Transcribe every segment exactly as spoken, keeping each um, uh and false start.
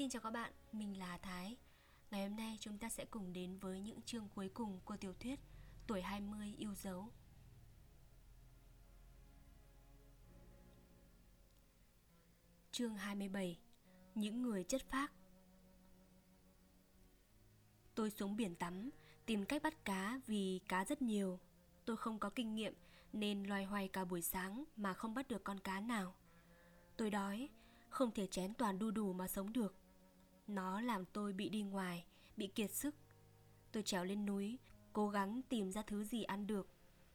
Xin chào các bạn, mình là Thái. Ngày hôm nay chúng ta sẽ cùng đến với những chương cuối cùng của tiểu thuyết Tuổi hai mươi yêu dấu. Chương hai mươi bảy. Những người chất phác. Tôi xuống biển tắm, tìm cách bắt cá vì cá rất nhiều. Tôi không có kinh nghiệm nên loay hoay cả buổi sáng mà không bắt được con cá nào. Tôi đói, không thể chén toàn đu đủ mà sống được. Nó làm tôi bị đi ngoài, bị kiệt sức. Tôi trèo lên núi, cố gắng tìm ra thứ gì ăn được.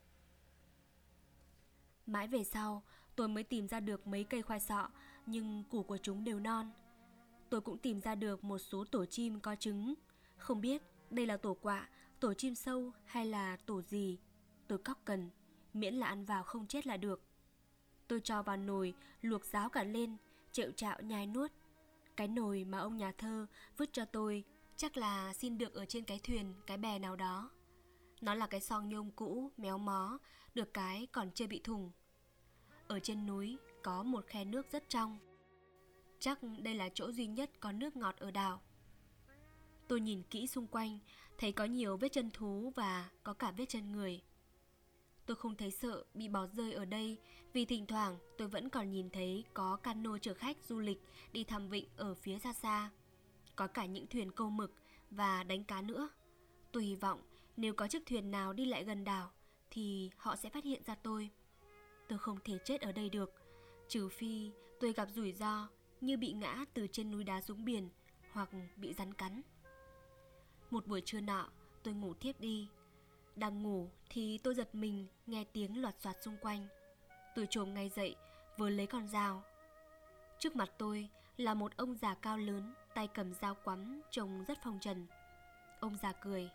Mãi về sau, tôi mới tìm ra được mấy cây khoai sọ, nhưng củ của chúng đều non. Tôi cũng tìm ra được một số tổ chim có trứng. Không biết đây là tổ quạ, tổ chim sâu hay là tổ gì. Tôi cóc cần, miễn là ăn vào không chết là được. Tôi cho vào nồi, luộc ráo cả lên, trệu trạo nhai nuốt. Cái nồi mà ông nhà thơ vứt cho tôi chắc là xin được ở trên cái thuyền, cái bè nào đó. Nó là cái xoong nhôm cũ, méo mó, được cái còn chưa bị thủng. Ở trên núi có một khe nước rất trong. Chắc đây là chỗ duy nhất có nước ngọt ở đảo. Tôi nhìn kỹ xung quanh, thấy có nhiều vết chân thú và có cả vết chân người. Tôi không thấy sợ bị bỏ rơi ở đây, vì thỉnh thoảng tôi vẫn còn nhìn thấy có cano chở khách du lịch đi thăm vịnh ở phía xa xa. Có cả những thuyền câu mực và đánh cá nữa. Tôi hy vọng nếu có chiếc thuyền nào đi lại gần đảo thì họ sẽ phát hiện ra tôi. Tôi không thể chết ở đây được, trừ phi tôi gặp rủi ro như bị ngã từ trên núi đá xuống biển hoặc bị rắn cắn. Một buổi trưa nọ, tôi ngủ thiếp đi. Đang ngủ thì tôi giật mình nghe tiếng loạt soạt xung quanh. Tôi chồm ngay dậy, vừa lấy con dao. Trước mặt tôi là một ông già cao lớn, tay cầm dao quắm, trông rất phong trần. Ông già cười.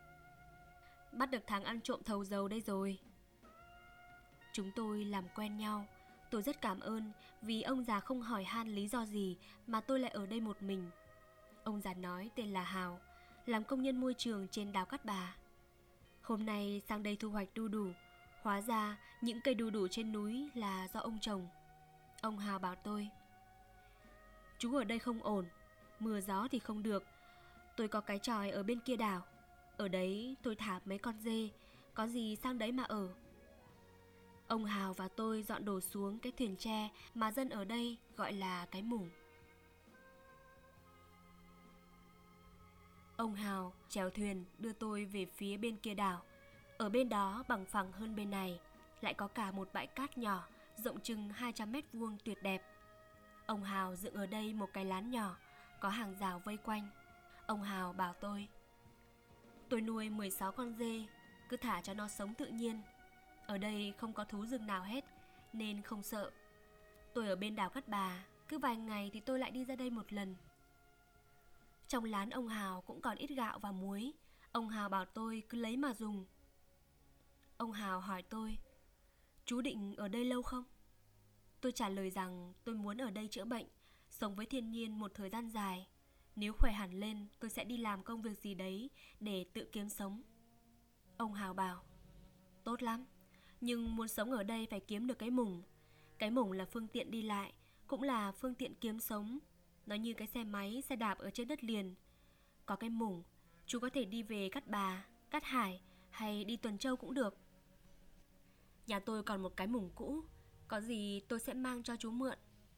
Bắt được thằng ăn trộm thầu dầu đây rồi. Chúng tôi làm quen nhau. Tôi rất cảm ơn vì ông già không hỏi han lý do gì mà tôi lại ở đây một mình. Ông già nói tên là Hào, làm công nhân môi trường trên đảo Cát Bà. Hôm nay sang đây thu hoạch đu đủ. Hóa ra những cây đu đủ trên núi là do ông trồng. Ông Hào bảo tôi, chú ở đây không ổn, mưa gió thì không được. Tôi có cái chòi ở bên kia đảo, ở đấy tôi thả mấy con dê, có gì sang đấy mà ở. Ông Hào và tôi dọn đồ xuống cái thuyền tre mà dân ở đây gọi là cái mủng. Ông Hào chèo thuyền đưa tôi về phía bên kia đảo. Ở bên đó bằng phẳng hơn bên này, lại có cả một bãi cát nhỏ rộng chừng hai trăm mét vuông tuyệt đẹp. Ông Hào dựng ở đây một cái lán nhỏ, có hàng rào vây quanh. Ông Hào bảo tôi, tôi nuôi mười sáu con dê, cứ thả cho nó sống tự nhiên. Ở đây không có thú rừng nào hết nên không sợ. Tôi ở bên đảo Cát Bà, cứ vài ngày thì tôi lại đi ra đây một lần. Trong lán ông Hào cũng còn ít gạo và muối. Ông Hào bảo tôi cứ lấy mà dùng. Ông Hào hỏi tôi, chú định ở đây lâu không? Tôi trả lời rằng tôi muốn ở đây chữa bệnh, sống với thiên nhiên một thời gian dài. Nếu khỏe hẳn lên tôi sẽ đi làm công việc gì đấy để tự kiếm sống. Ông Hào bảo, tốt lắm, nhưng muốn sống ở đây phải kiếm được cái mủng. Cái mủng là phương tiện đi lại, cũng là phương tiện kiếm sống. Nó như cái xe máy, xe đạp ở trên đất liền. Có cái mủng, chú có thể đi về Cát Bà, Cát Hải hay đi Tuần Châu cũng được. Nhà tôi còn một cái mủng cũ, có gì tôi sẽ mang cho chú mượn.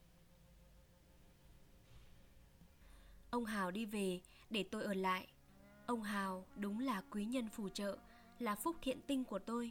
Ông Hào đi về để tôi ở lại. Ông Hào đúng là quý nhân phù trợ, là phúc thiện tinh của tôi.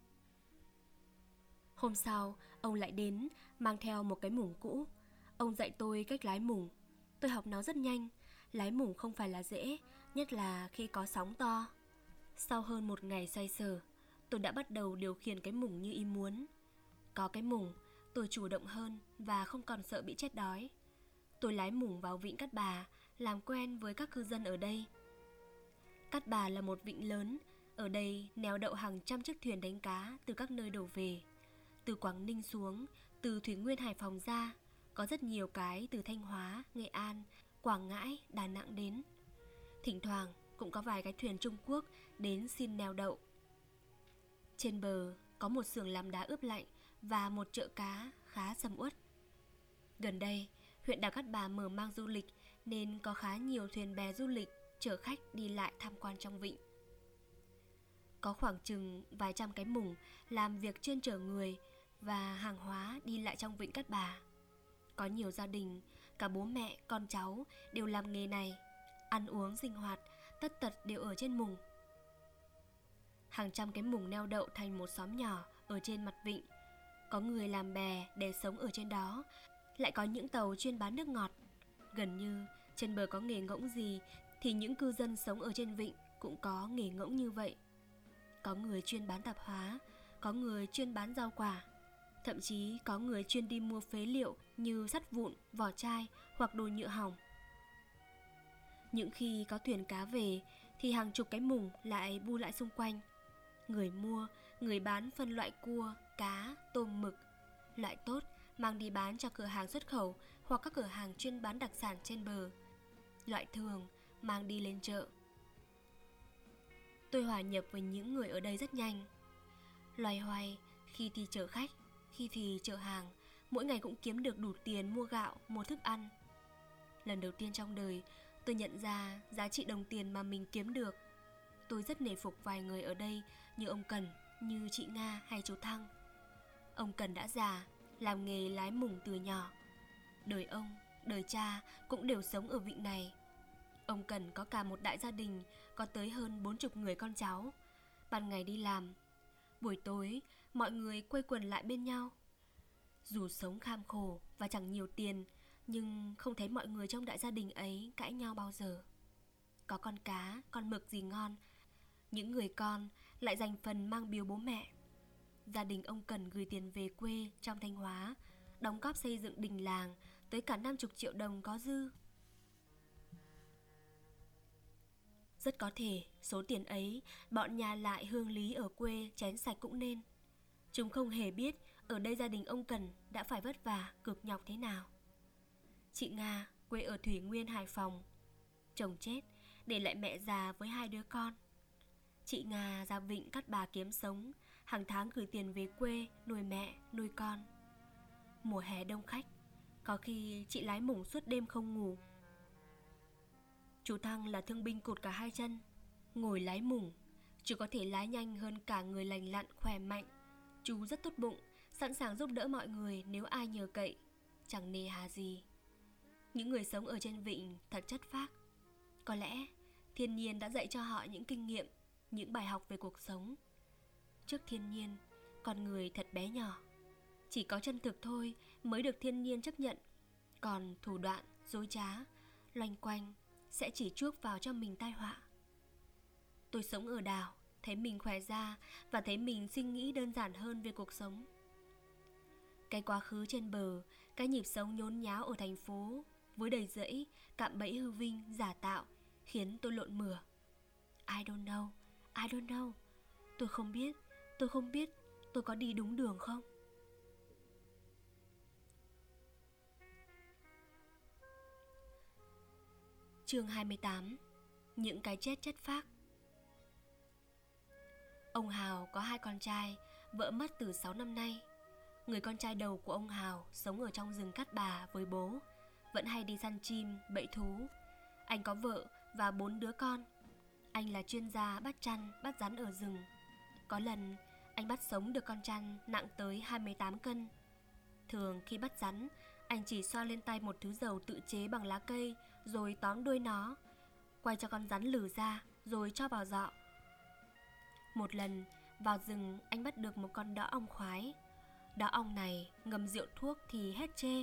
Hôm sau, ông lại đến, mang theo một cái mủng cũ. Ông dạy tôi cách lái mủng. Tôi học nó rất nhanh. Lái mủng không phải là dễ, nhất là khi có sóng to. Sau hơn một ngày xoay sở, tôi đã bắt đầu điều khiển cái mủng như ý muốn. Có cái mủng, tôi chủ động hơn và không còn sợ bị chết đói. Tôi lái mủng vào vịnh Cát Bà, làm quen với các cư dân ở đây. Cát Bà là một vịnh lớn. Ở đây neo đậu hàng trăm chiếc thuyền đánh cá từ các nơi đổ về. Từ Quảng Ninh xuống, từ Thủy Nguyên Hải Phòng ra, có rất nhiều cái từ Thanh Hóa, Nghệ An, Quảng Ngãi, Đà Nẵng đến. Thỉnh thoảng cũng có vài cái thuyền Trung Quốc đến xin neo đậu. Trên bờ có một xưởng làm đá ướp lạnh và một chợ cá khá sầm uất. Gần đây, huyện đảo Cát Bà mở mang du lịch nên có khá nhiều thuyền bè du lịch chở khách đi lại tham quan trong vịnh. Có khoảng chừng vài trăm cái mùng làm việc chuyên chở người và hàng hóa đi lại trong vịnh Cát Bà. Có nhiều gia đình, cả bố mẹ, con cháu đều làm nghề này. Ăn uống, sinh hoạt, tất tật đều ở trên mùng. Hàng trăm cái mùng neo đậu thành một xóm nhỏ ở trên mặt vịnh. Có người làm bè để sống ở trên đó, lại có những tàu chuyên bán nước ngọt. Gần như trên bờ có nghề ngỗng gì thì những cư dân sống ở trên vịnh cũng có nghề ngỗng như vậy. Có người chuyên bán tạp hóa, có người chuyên bán rau quả, thậm chí có người chuyên đi mua phế liệu như sắt vụn, vỏ chai hoặc đồ nhựa hỏng. Những khi có thuyền cá về thì hàng chục cái mùng lại bu lại xung quanh. Người mua, người bán phân loại cua, cá, tôm, mực, loại tốt mang đi bán cho cửa hàng xuất khẩu hoặc các cửa hàng chuyên bán đặc sản trên bờ. Loại thường mang đi lên chợ. Tôi hòa nhập với những người ở đây rất nhanh. Loay hoay, khi thì chở khách, khi thì chở hàng, mỗi ngày cũng kiếm được đủ tiền mua gạo, mua thức ăn. Lần đầu tiên trong đời, tôi nhận ra giá trị đồng tiền mà mình kiếm được. Tôi rất nể phục vài người ở đây như ông Cần, như chị Nga hay chú Thăng. Ông Cần đã già, làm nghề lái mùng từ nhỏ. Đời ông, đời cha cũng đều sống ở vịnh này. Ông Cần có cả một đại gia đình, có tới hơn bốn chục người con cháu. Ban ngày đi làm, buổi tối mọi người quây quần lại bên nhau. Dù sống kham khổ và chẳng nhiều tiền, nhưng không thấy mọi người trong đại gia đình ấy cãi nhau bao giờ. Có con cá, con mực gì ngon, những người con lại dành phần mang biếu bố mẹ. Gia đình ông Cần gửi tiền về quê trong Thanh Hóa, đóng góp xây dựng đình làng tới cả năm mươi triệu đồng có dư. Rất có thể số tiền ấy bọn nhà lại hương lý ở quê chén sạch cũng nên. Chúng không hề biết ở đây gia đình ông Cần đã phải vất vả cực nhọc thế nào. Chị Nga quê ở Thủy Nguyên, Hải Phòng. Chồng chết, để lại mẹ già với hai đứa con. Chị Nga ra vịnh Cát Bà kiếm sống, hàng tháng gửi tiền về quê nuôi mẹ, nuôi con. Mùa hè đông khách, có khi chị lái mùng suốt đêm không ngủ. Chú Thăng là thương binh cụt cả hai chân, ngồi lái mùng, chú có thể lái nhanh hơn cả người lành lặn khỏe mạnh. Chú rất tốt bụng, sẵn sàng giúp đỡ mọi người nếu ai nhờ cậy, chẳng nề hà gì. Những người sống ở trên vịnh thật chất phác. Có lẽ thiên nhiên đã dạy cho họ những kinh nghiệm, những bài học về cuộc sống. Trước thiên nhiên, con người thật bé nhỏ. Chỉ có chân thực thôi mới được thiên nhiên chấp nhận. Còn thủ đoạn, dối trá, loanh quanh sẽ chỉ chuốc vào cho mình tai họa. Tôi sống ở đảo, thấy mình khỏe ra và thấy mình suy nghĩ đơn giản hơn về cuộc sống. Cái quá khứ trên bờ, cái nhịp sống nhốn nháo ở thành phố với đầy rẫy, cạm bẫy hư vinh, giả tạo khiến tôi lộn mửa. I don't know, I don't know. Tôi không biết, tôi không biết tôi có đi đúng đường không? Chương hai mươi tám. Những cái chết chất phác. Ông Hào có hai con trai, vợ mất từ sáu năm nay. Người con trai đầu của ông Hào sống ở trong rừng Cát Bà với bố, vẫn hay đi săn chim, bẫy thú. Anh có vợ và bốn đứa con. Anh là chuyên gia bắt chăn, bắt rắn ở rừng. Có lần anh bắt sống được con chăn nặng tới hai mươi tám cân. Thường khi bắt rắn, anh chỉ xoa lên tay một thứ dầu tự chế bằng lá cây, rồi tóm đuôi nó, quay cho con rắn lử ra, rồi cho vào giọ. Một lần vào rừng, anh bắt được một con đõ ong khoái. Đõ ong này ngâm rượu thuốc thì hết chê,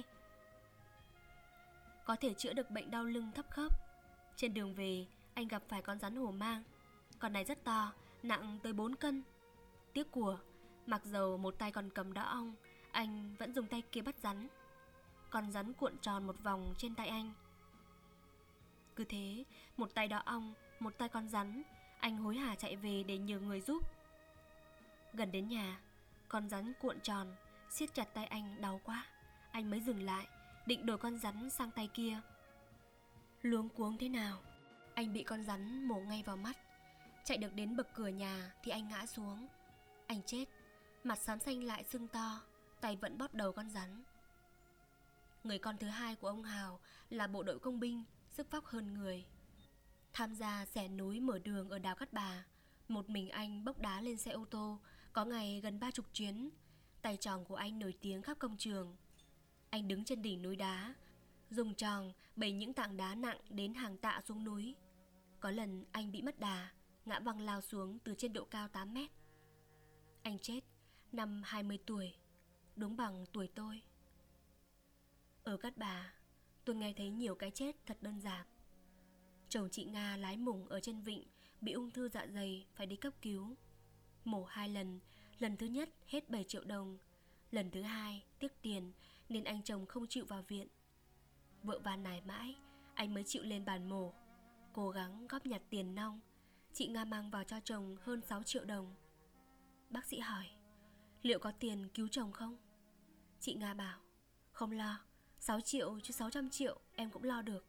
có thể chữa được bệnh đau lưng thấp khớp. Trên đường về, anh gặp phải con rắn hổ mang. Con này rất to, nặng tới bốn cân. Tiếc của, mặc dầu một tay còn cầm đõ ong, anh vẫn dùng tay kia bắt rắn. Con rắn cuộn tròn một vòng trên tay anh. Cứ thế, một tay đõ ong, một tay con rắn, anh hối hả chạy về để nhờ người giúp. Gần đến nhà, con rắn cuộn tròn siết chặt tay anh đau quá. Anh mới dừng lại, định đổi con rắn sang tay kia. Luống cuống thế nào, anh bị con rắn mổ ngay vào mắt. Chạy được đến bậc cửa nhà thì anh ngã xuống. Anh chết, mặt xám xanh lại sưng to, tay vẫn bóp đầu con rắn. Người con thứ hai của ông Hào là bộ đội công binh, sức vóc hơn người. Tham gia xẻ núi mở đường ở đảo Cát Bà, một mình anh bốc đá lên xe ô tô, có ngày gần ba chục chuyến. Tay tròn của anh nổi tiếng khắp công trường. Anh đứng trên đỉnh núi đá, dùng tròn bày những tảng đá nặng đến hàng tạ xuống núi. Có lần anh bị mất đà, ngã văng lao xuống từ trên độ cao tám mét. Anh chết năm hai mươi tuổi, đúng bằng tuổi tôi. Ở Cát Bà, tôi nghe thấy nhiều cái chết thật đơn giản. Chồng chị Nga lái mủng ở trên vịnh, bị ung thư dạ dày phải đi cấp cứu. Mổ hai lần, lần thứ nhất hết bảy triệu đồng, lần thứ hai tiếc tiền nên anh chồng không chịu vào viện. Vợ van nài mãi, anh mới chịu lên bàn mổ, cố gắng góp nhặt tiền nong. Chị Nga mang vào cho chồng hơn sáu triệu đồng. Bác sĩ hỏi, liệu có tiền cứu chồng không? Chị Nga bảo, không lo, sáu triệu chứ sáu trăm triệu em cũng lo được.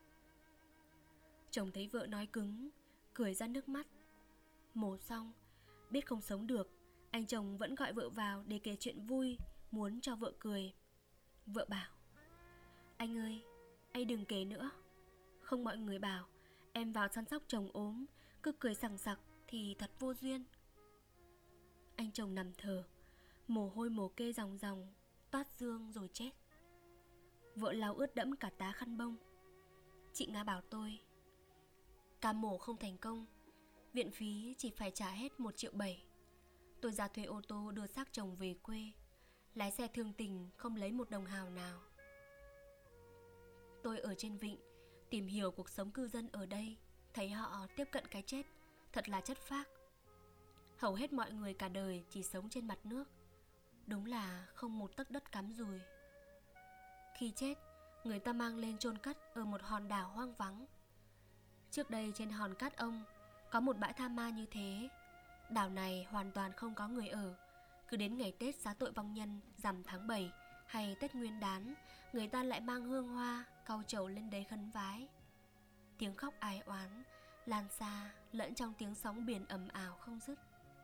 Chồng thấy vợ nói cứng, cười ra nước mắt. Mổ xong, biết không sống được, anh chồng vẫn gọi vợ vào để kể chuyện vui, muốn cho vợ cười. Vợ bảo, anh ơi, anh đừng kể nữa. Không mọi người bảo em vào săn sóc chồng ốm, cứ cười sằng sặc thì thật vô duyên. Anh chồng nằm thở, mồ hôi mồ kê ròng ròng, toát dương rồi chết. Vợ lau ướt đẫm cả tá khăn bông. Chị Nga bảo tôi, ca mổ không thành công, viện phí chỉ phải trả hết một triệu bảy. Tôi ra thuê ô tô đưa xác chồng về quê, lái xe thương tình không lấy một đồng hào nào. Tôi ở trên vịnh, tìm hiểu cuộc sống cư dân ở đây, thấy họ tiếp cận cái chết, thật là chất phác. Hầu hết mọi người cả đời chỉ sống trên mặt nước, đúng là không một tấc đất cắm dùi. Khi chết, người ta mang lên chôn cất ở một hòn đảo hoang vắng. Trước đây trên hòn Cát Ông có một bãi tha ma như thế. Đảo này hoàn toàn không có người ở. Cứ đến ngày Tết xá tội vong nhân rằm tháng bảy hay Tết Nguyên Đán, người ta lại mang hương hoa, cau trầu lên đấy khấn vái. Tiếng khóc ai oán lan xa lẫn trong tiếng sóng biển ầm ào không dứt.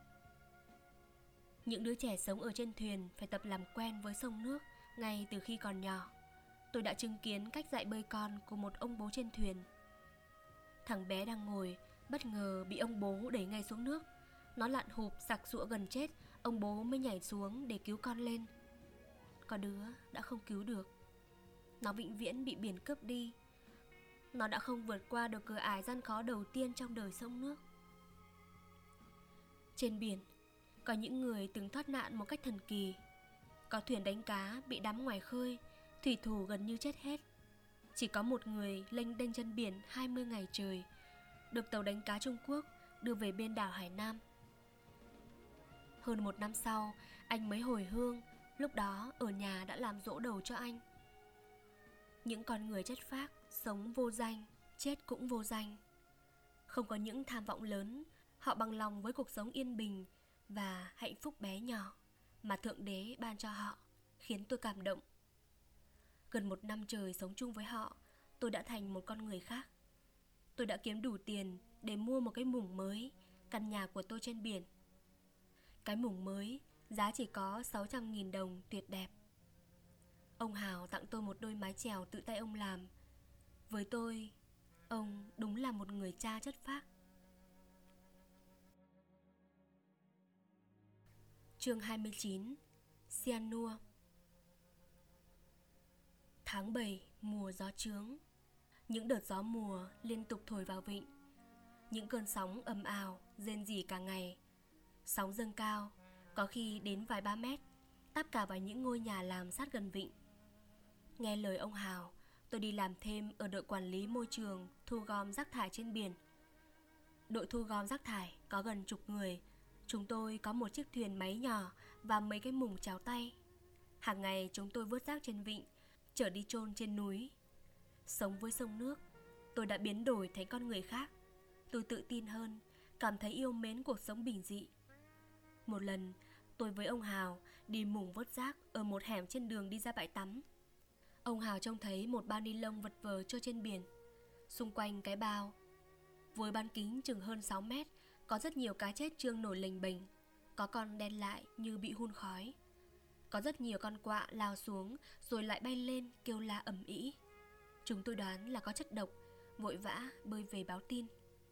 Những đứa trẻ sống ở trên thuyền phải tập làm quen với sông nước ngay từ khi còn nhỏ. Tôi đã chứng kiến cách dạy bơi con của một ông bố trên thuyền. Thằng bé đang ngồi, bất ngờ bị ông bố đẩy ngay xuống nước. Nó lặn hụp sặc sụa gần chết, ông bố mới nhảy xuống để cứu con lên. Có đứa đã không cứu được. Nó vĩnh viễn bị biển cướp đi. Nó đã không vượt qua được cửa ải gian khó đầu tiên trong đời sông nước. Trên biển, có những người từng thoát nạn một cách thần kỳ. Có thuyền đánh cá bị đắm ngoài khơi, thủy thủ gần như chết hết. Chỉ có một người lênh đênh trên biển hai mươi ngày trời, được tàu đánh cá Trung Quốc đưa về bên đảo Hải Nam. Hơn một năm sau, anh mới hồi hương. Lúc đó ở nhà đã làm giỗ đầu cho anh. Những con người chất phác, sống vô danh, chết cũng vô danh. Không có những tham vọng lớn, họ bằng lòng với cuộc sống yên bình và hạnh phúc bé nhỏ mà Thượng Đế ban cho họ, khiến tôi cảm động. Gần một năm trời sống chung với họ, tôi đã thành một con người khác. Tôi đã kiếm đủ tiền để mua một cái mủng mới, căn nhà của tôi trên biển. Cái mủng mới giá chỉ có sáu trăm nghìn đồng, tuyệt đẹp. Ông Hào tặng tôi một đôi mái chèo tự tay ông làm. Với tôi, ông đúng là một người cha chất phác. Chương hai mươi chín. Cyanua. Tháng bảy, mùa gió trướng. Những đợt gió mùa liên tục thổi vào vịnh. Những cơn sóng ầm ào, rên rỉ cả ngày. Sóng dâng cao, có khi đến vài ba mét, táp cả vào những ngôi nhà làm sát gần vịnh. Nghe lời ông Hào, tôi đi làm thêm ở đội quản lý môi trường thu gom rác thải trên biển. Đội thu gom rác thải có gần chục người. Chúng tôi có một chiếc thuyền máy nhỏ và mấy cái mùng cháo tay. Hàng ngày chúng tôi vớt rác trên vịnh, chở đi chôn trên núi. Sống với sông nước, tôi đã biến đổi thành con người khác. Tôi tự tin hơn, cảm thấy yêu mến cuộc sống bình dị. Một lần, tôi với ông Hào đi mùng vớt rác ở một hẻm trên đường đi ra bãi tắm. Ông Hào trông thấy một bao ni lông vật vờ trôi trên biển. Xung quanh cái bao, với bán kính chừng hơn sáu mét, có rất nhiều cá chết trương nổi lềnh bềnh. Có con đen lại như bị hun khói. Có rất nhiều con quạ lao xuống rồi lại bay lên kêu la ầm ĩ. Chúng tôi đoán là có chất độc, vội vã bơi về báo tin.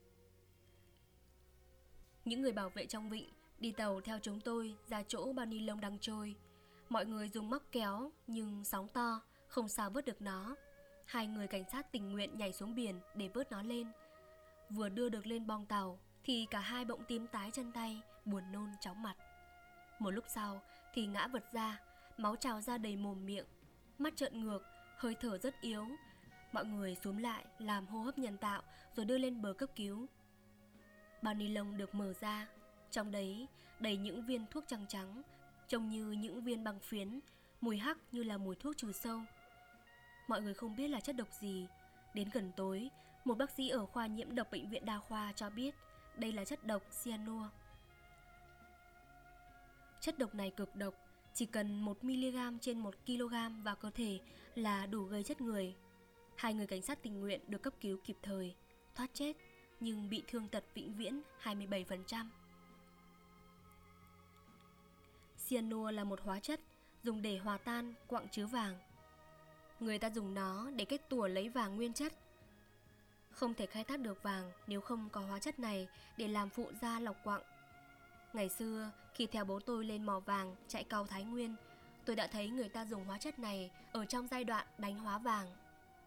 Những người bảo vệ trong vịnh đi tàu theo chúng tôi ra chỗ bao ni lông đang trôi. Mọi người dùng móc kéo nhưng sóng to, không sao vớt được nó. Hai người cảnh sát tình nguyện nhảy xuống biển để vớt nó lên. Vừa đưa được lên bong tàu thì cả hai bỗng tím tái chân tay, buồn nôn chóng mặt. Một lúc sau thì ngã vật ra, máu trào ra đầy mồm miệng, mắt trợn ngược, hơi thở rất yếu. Mọi người xúm lại làm hô hấp nhân tạo rồi đưa lên bờ cấp cứu. Bao ni lông được mở ra, trong đấy đầy những viên thuốc trắng trắng, trông như những viên băng phiến, mùi hắc như là mùi thuốc trừ sâu. Mọi người không biết là chất độc gì. Đến gần tối, một bác sĩ ở khoa nhiễm độc bệnh viện đa khoa cho biết đây là chất độc cyanua. Chất độc này cực độc, chỉ cần một mi-li-gam trên một ki-lô-gam vào cơ thể là đủ gây chết người. Hai người cảnh sát tình nguyện được cấp cứu kịp thời, thoát chết, nhưng bị thương tật vĩnh viễn hai mươi bảy phần trăm. Cyanua là một hóa chất dùng để hòa tan quặng chứa vàng. Người ta dùng nó để kết tủa lấy vàng nguyên chất. Không thể khai thác được vàng nếu không có hóa chất này để làm phụ gia lọc quặng. Ngày xưa, khi theo bố tôi lên mỏ vàng chạy cầu Thái Nguyên, tôi đã thấy người ta dùng hóa chất này ở trong giai đoạn đánh hóa vàng.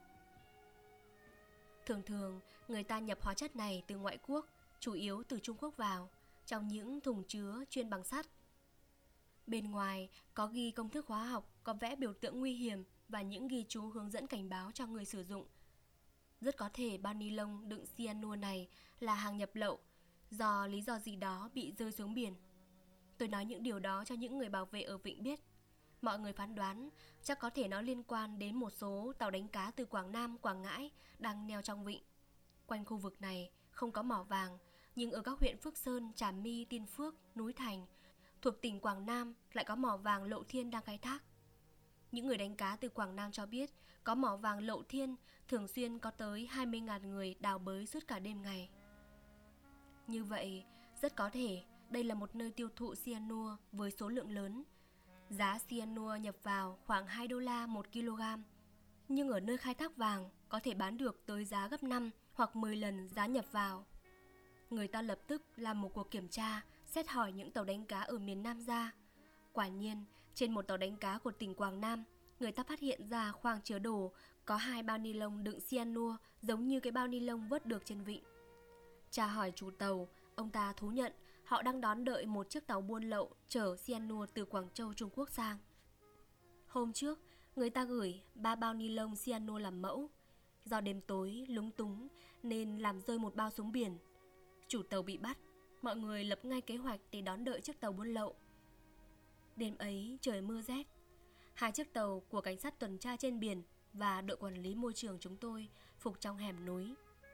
Thường thường, người ta nhập hóa chất này từ ngoại quốc, chủ yếu từ Trung Quốc vào, trong những thùng chứa chuyên bằng sắt. Bên ngoài có ghi công thức hóa học, có vẽ biểu tượng nguy hiểm và những ghi chú hướng dẫn cảnh báo cho người sử dụng. Rất có thể bao ni lông đựng cyanua này là hàng nhập lậu, do lý do gì đó bị rơi xuống biển. Tôi nói những điều đó cho những người bảo vệ ở vịnh biết. Mọi người phán đoán chắc có thể nó liên quan đến một số tàu đánh cá từ Quảng Nam, Quảng Ngãi đang neo trong vịnh. Quanh khu vực này không có mỏ vàng, nhưng ở các huyện Phước Sơn, Trà My, Tiên Phước, Núi Thành thuộc tỉnh Quảng Nam lại có mỏ vàng Lộ Thiên đang khai thác. Những người đánh cá từ Quảng Nam cho biết có mỏ vàng Lộ Thiên thường xuyên có tới hai mươi nghìn người đào bới suốt cả đêm ngày. Như vậy, rất có thể đây là một nơi tiêu thụ cyanua với số lượng lớn. Giá cyanua nhập vào khoảng hai đô la một kg, nhưng ở nơi khai thác vàng có thể bán được tới giá gấp năm hoặc mười lần giá nhập vào. Người ta lập tức làm một cuộc kiểm tra, xét hỏi những tàu đánh cá ở miền Nam ra. Quả nhiên, trên một tàu đánh cá của tỉnh Quảng Nam, người ta phát hiện ra khoang chứa đồ có hai bao ni lông đựng cyanua giống như cái bao ni lông vớt được trên vịnh. Tra hỏi chủ tàu, ông ta thú nhận họ đang đón đợi một chiếc tàu buôn lậu chở cyanua từ Quảng Châu, Trung Quốc sang. Hôm trước, người ta gửi ba bao ni lông cyanua làm mẫu. Do đêm tối, lúng túng nên làm rơi một bao xuống biển. Chủ tàu bị bắt, mọi người lập ngay kế hoạch để đón đợi chiếc tàu buôn lậu. Đêm ấy trời mưa rét. Hai chiếc tàu của cảnh sát tuần tra trên biển và đội quản lý môi trường chúng tôi phục trong hẻm núi.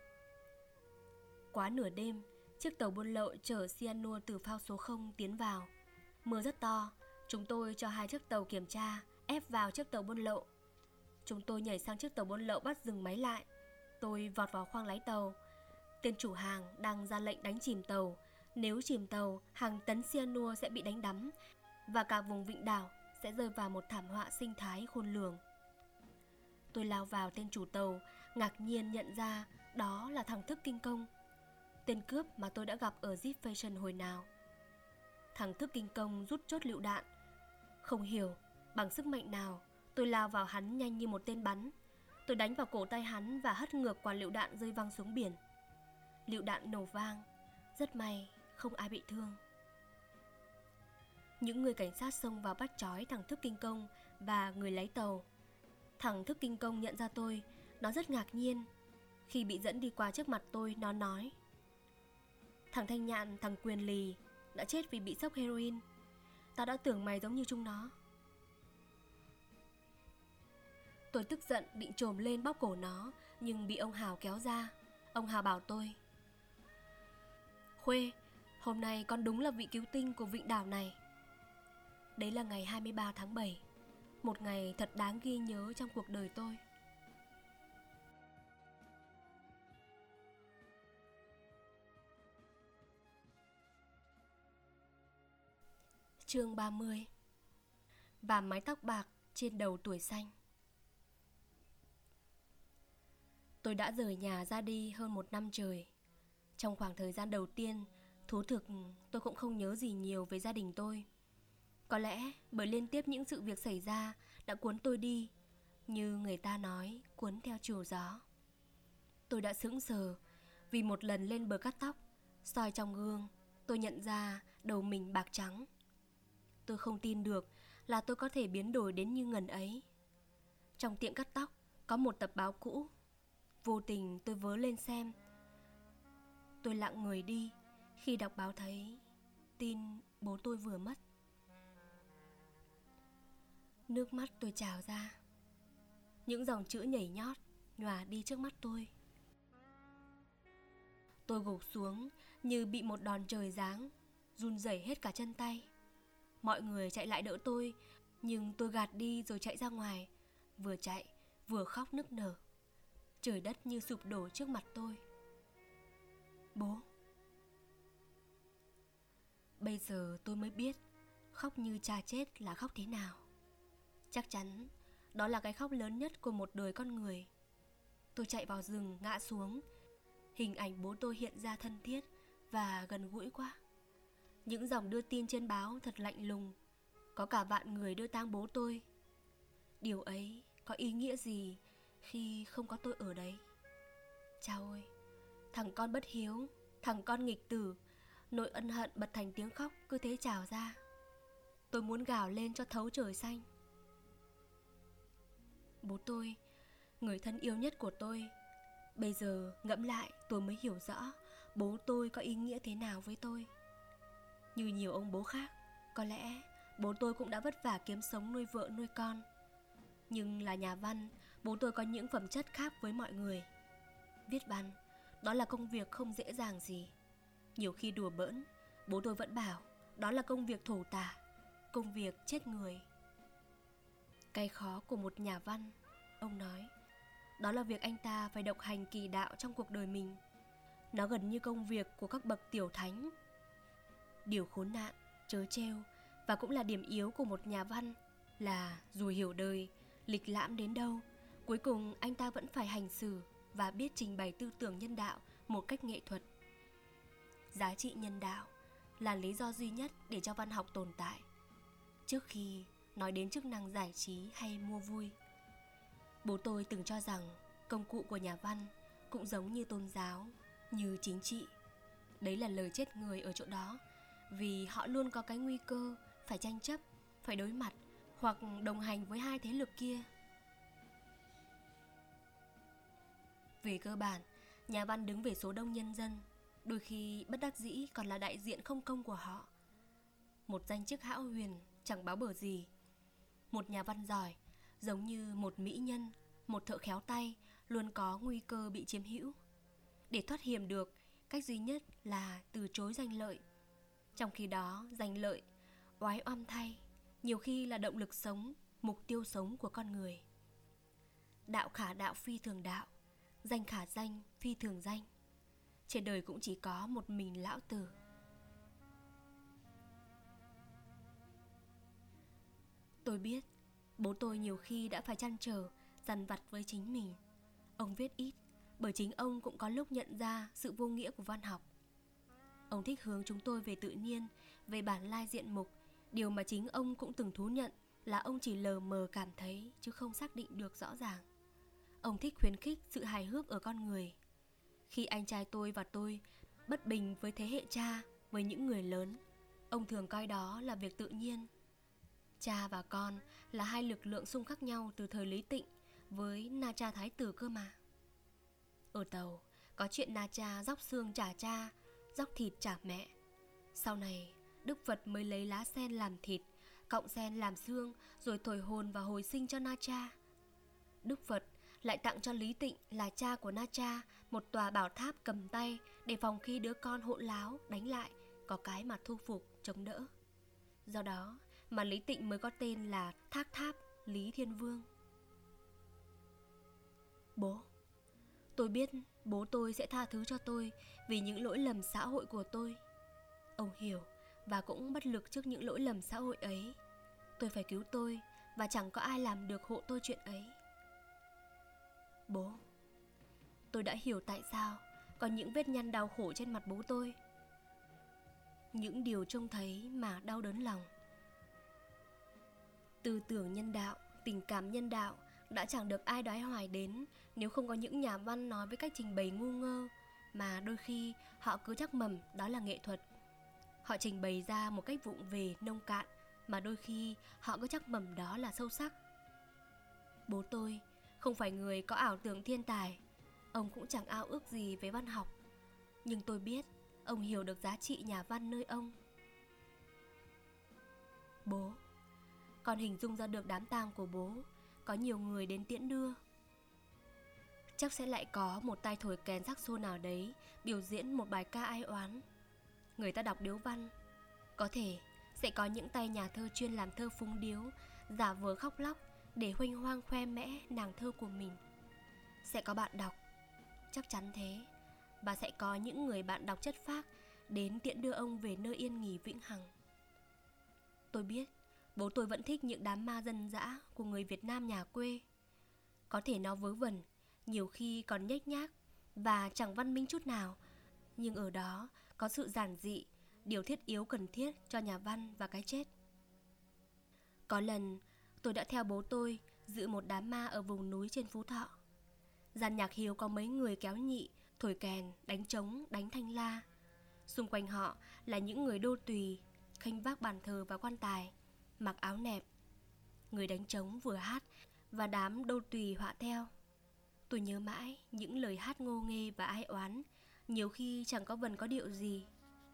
Quá nửa đêm, chiếc tàu buôn lậu chở cyanua từ phao số không tiến vào. Mưa rất to, chúng tôi cho hai chiếc tàu kiểm tra, ép vào chiếc tàu buôn lậu. Chúng tôi nhảy sang chiếc tàu buôn lậu bắt dừng máy lại. Tôi vọt vào khoang lái tàu. Tên chủ hàng đang ra lệnh đánh chìm tàu. Nếu chìm tàu, hàng tấn cyanua sẽ bị đánh đắm và cả vùng vịnh đảo sẽ rơi vào một thảm họa sinh thái khôn lường. Tôi lao vào tên chủ tàu, ngạc nhiên nhận ra đó là thằng Thức Kinh Công, tên cướp mà tôi đã gặp ở Zip Fashion hồi nào. Thằng Thức Kinh Công rút chốt lựu đạn. Không hiểu bằng sức mạnh nào, tôi lao vào hắn nhanh như một tên bắn. Tôi đánh vào cổ tay hắn và hất ngược quả lựu đạn rơi văng xuống biển. Lựu đạn nổ vang, rất may không ai bị thương. Những người cảnh sát xông vào bắt trói thằng Thức Kinh Công và người lái tàu. Thằng Thức Kinh Công nhận ra tôi, nó rất ngạc nhiên. Khi bị dẫn đi qua trước mặt tôi, nó nói: "Thằng Thanh Nhạn, thằng Quyền Lì đã chết vì bị sốc heroin. Tao đã tưởng mày giống như chúng nó." Tôi tức giận định chồm lên bóp cổ nó, nhưng bị ông Hào kéo ra. Ông Hào bảo tôi: "Khuê, hôm nay con đúng là vị cứu tinh của vịnh đảo này." Đấy là ngày hai mươi ba tháng bảy, một ngày thật đáng ghi nhớ trong cuộc đời tôi. Chương ba mươi. Và mái tóc bạc trên đầu tuổi xanh. Tôi đã rời nhà ra đi hơn một năm trời. Trong khoảng thời gian đầu tiên, thú thực tôi cũng không nhớ gì nhiều về gia đình tôi. Có lẽ bởi liên tiếp những sự việc xảy ra đã cuốn tôi đi, như người ta nói, cuốn theo chiều gió. Tôi đã sững sờ vì một lần lên bờ cắt tóc, soi trong gương, tôi nhận ra đầu mình bạc trắng. Tôi không tin được là tôi có thể biến đổi đến như ngần ấy. Trong tiệm cắt tóc có một tập báo cũ. Vô tình tôi vớ lên xem. Tôi lặng người đi khi đọc báo thấy tin bố tôi vừa mất. Nước mắt tôi trào ra. Những dòng chữ nhảy nhót nhòa đi trước mắt tôi. Tôi gục xuống như bị một đòn trời giáng, run rẩy hết cả chân tay. Mọi người chạy lại đỡ tôi, nhưng tôi gạt đi rồi chạy ra ngoài, vừa chạy vừa khóc nức nở. Trời đất như sụp đổ trước mặt tôi. Bố. Bây giờ tôi mới biết khóc như cha chết là khóc thế nào. Chắc chắn đó là cái khóc lớn nhất của một đời con người. Tôi chạy vào rừng ngã xuống. Hình ảnh bố tôi hiện ra thân thiết và gần gũi quá. Những dòng đưa tin trên báo thật lạnh lùng. Có cả vạn người đưa tang bố tôi. Điều ấy có ý nghĩa gì khi không có tôi ở đấy? Cha ơi, thằng con bất hiếu, thằng con nghịch tử. Nỗi ân hận bật thành tiếng khóc cứ thế trào ra. Tôi muốn gào lên cho thấu trời xanh. Bố tôi, người thân yêu nhất của tôi. Bây giờ ngẫm lại tôi mới hiểu rõ bố tôi có ý nghĩa thế nào với tôi. Như nhiều ông bố khác, có lẽ bố tôi cũng đã vất vả kiếm sống nuôi vợ nuôi con. Nhưng là nhà văn, bố tôi có những phẩm chất khác với mọi người. Viết văn, đó là công việc không dễ dàng gì. Nhiều khi đùa bỡn, bố tôi vẫn bảo đó là công việc thổ tả, công việc chết người. Cái khó của một nhà văn, ông nói, đó là việc anh ta phải độc hành kỳ đạo trong cuộc đời mình. Nó gần như công việc của các bậc tiểu thánh. Điều khốn nạn, trớ trêu và cũng là điểm yếu của một nhà văn là dù hiểu đời, lịch lãm đến đâu, cuối cùng anh ta vẫn phải hành xử và biết trình bày tư tưởng nhân đạo một cách nghệ thuật. Giá trị nhân đạo là lý do duy nhất để cho văn học tồn tại, trước khi nói đến chức năng giải trí hay mua vui. Bố tôi từng cho rằng công cụ của nhà văn cũng giống như tôn giáo, như chính trị. Đấy là lời chết người ở chỗ đó, vì họ luôn có cái nguy cơ phải tranh chấp, phải đối mặt hoặc đồng hành với hai thế lực kia. Về cơ bản, nhà văn đứng về số đông nhân dân, đôi khi bất đắc dĩ còn là đại diện không công của họ. Một danh chức hão huyền chẳng báo bờ gì. Một nhà văn giỏi giống như một mỹ nhân, một thợ khéo tay, luôn có nguy cơ bị chiếm hữu. Để thoát hiểm được, cách duy nhất là từ chối danh lợi. Trong khi đó, danh lợi, oái oăm thay, nhiều khi là động lực sống, mục tiêu sống của con người. Đạo khả đạo phi thường đạo, danh khả danh phi thường danh. Trên đời cũng chỉ có một mình lão tử. Tôi biết bố tôi nhiều khi đã phải trăn trở, dằn vặt với chính mình. Ông viết ít bởi chính ông cũng có lúc nhận ra sự vô nghĩa của văn học. Ông thích hướng chúng tôi về tự nhiên, về bản lai diện mục. Điều mà chính ông cũng từng thú nhận là ông chỉ lờ mờ cảm thấy chứ không xác định được rõ ràng. Ông thích khuyến khích sự hài hước ở con người. Khi anh trai tôi và tôi bất bình với thế hệ cha, với những người lớn, ông thường coi đó là việc tự nhiên. Cha và con là hai lực lượng xung khắc nhau từ thời Lý Tịnh với Na Cha Thái Tử cơ mà. Ở tàu có chuyện Na Cha dóc xương trả cha, dóc thịt trả mẹ. Sau này Đức Phật mới lấy lá sen làm thịt, cọng sen làm xương, rồi thổi hồn và hồi sinh cho Na Cha. Đức Phật lại tặng cho Lý Tịnh là cha của Na Cha một tòa bảo tháp cầm tay, để phòng khi đứa con hỗn láo đánh lại có cái mà thu phục chống đỡ. Do đó mà Lý Tịnh mới có tên là Thác Tháp Lý Thiên Vương. Bố, tôi biết bố tôi sẽ tha thứ cho tôi vì những lỗi lầm xã hội của tôi. Ông hiểu và cũng bất lực trước những lỗi lầm xã hội ấy. Tôi phải cứu tôi và chẳng có ai làm được hộ tôi chuyện ấy. Bố, tôi đã hiểu tại sao có những vết nhăn đau khổ trên mặt bố tôi. Những điều trông thấy mà đau đớn lòng. Tư tưởng nhân đạo, tình cảm nhân đạo đã chẳng được ai đoái hoài đến nếu không có những nhà văn nói với cách trình bày ngu ngơ mà đôi khi họ cứ chắc mầm đó là nghệ thuật. Họ trình bày ra một cách vụng về, nông cạn mà đôi khi họ cứ chắc mầm đó là sâu sắc. Bố tôi không phải người có ảo tưởng thiên tài, ông cũng chẳng ao ước gì về văn học, nhưng tôi biết ông hiểu được giá trị nhà văn nơi ông. Bố, con hình dung ra được đám tang của bố có nhiều người đến tiễn đưa. Chắc sẽ lại có một tay thổi kèn saxo nào đấy biểu diễn một bài ca ai oán. Người ta đọc điếu văn. Có thể sẽ có những tay nhà thơ chuyên làm thơ phúng điếu, giả vờ khóc lóc để huênh hoang khoe mẽ nàng thơ của mình. Sẽ có bạn đọc, chắc chắn thế. Và sẽ có những người bạn đọc chất phác đến tiễn đưa ông về nơi yên nghỉ vĩnh hằng. Tôi biết bố tôi vẫn thích những đám ma dân dã của người Việt Nam nhà quê. Có thể nó vớ vẩn, nhiều khi còn nhếch nhác và chẳng văn minh chút nào, nhưng ở đó có sự giản dị, điều thiết yếu cần thiết cho nhà văn và cái chết. Có lần tôi đã theo bố tôi dự một đám ma ở vùng núi trên Phú Thọ. Dàn nhạc hiếu có mấy người kéo nhị, thổi kèn, đánh trống, đánh thanh la. Xung quanh họ là những người đô tùy, khênh vác bàn thờ và quan tài, mặc áo nẹp. Người đánh trống vừa hát và đám đô tùy họa theo. Tôi nhớ mãi những lời hát ngô nghê và ai oán, nhiều khi chẳng có vần có điệu gì.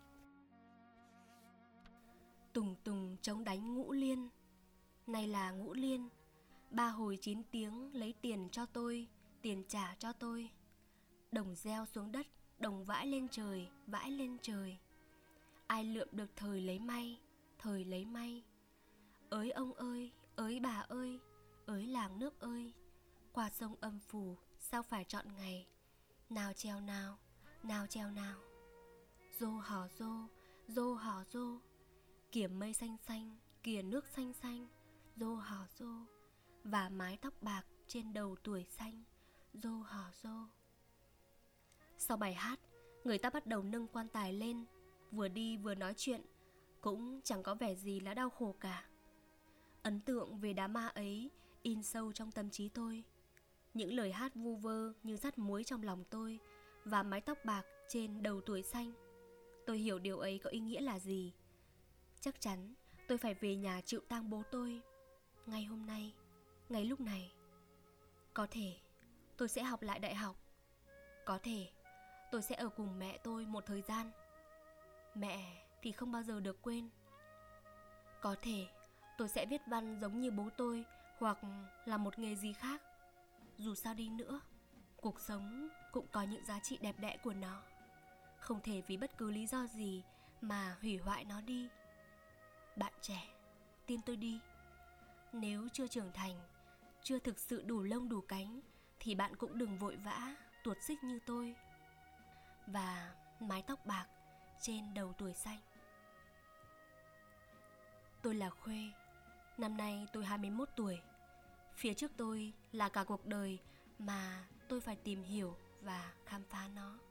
Tùng tùng trống đánh ngũ liên, nay là ngũ liên. Ba hồi chín tiếng lấy tiền cho tôi, tiền trả cho tôi. Đồng gieo xuống đất, đồng vãi lên trời, vãi lên trời. Ai lượm được thời lấy may, thời lấy may. Ới ông ơi, ới bà ơi, ới làng nước ơi. Qua sông âm phủ, sao phải chọn ngày. Nào treo nào, nào treo nào. Rô hò rô, rô hò rô. Kìa mây xanh xanh, kìa nước xanh xanh. Rô hò rô. Và mái tóc bạc trên đầu tuổi xanh. Rô hò rô. Sau bài hát, người ta bắt đầu nâng quan tài lên, vừa đi vừa nói chuyện, cũng chẳng có vẻ gì là đau khổ cả. Ấn tượng về đám ma ấy in sâu trong tâm trí tôi. Những lời hát vu vơ như dắt muối trong lòng tôi, và mái tóc bạc trên đầu tuổi xanh. Tôi hiểu điều ấy có ý nghĩa là gì. Chắc chắn tôi phải về nhà chịu tang bố tôi ngay hôm nay, ngay lúc này. Có thể tôi sẽ học lại đại học. Có thể tôi sẽ ở cùng mẹ tôi một thời gian. Mẹ thì không bao giờ được quên. Có thể tôi sẽ viết văn giống như bố tôi, hoặc là một nghề gì khác. Dù sao đi nữa, cuộc sống cũng có những giá trị đẹp đẽ của nó. Không thể vì bất cứ lý do gì mà hủy hoại nó đi. Bạn trẻ, tin tôi đi. Nếu chưa trưởng thành, chưa thực sự đủ lông đủ cánh, thì bạn cũng đừng vội vã tuột xích như tôi. Và mái tóc bạc trên đầu tuổi xanh. Tôi là Khuê. Năm nay tôi hai mươi mốt tuổi. Phía trước tôi là cả cuộc đời mà tôi phải tìm hiểu và khám phá nó.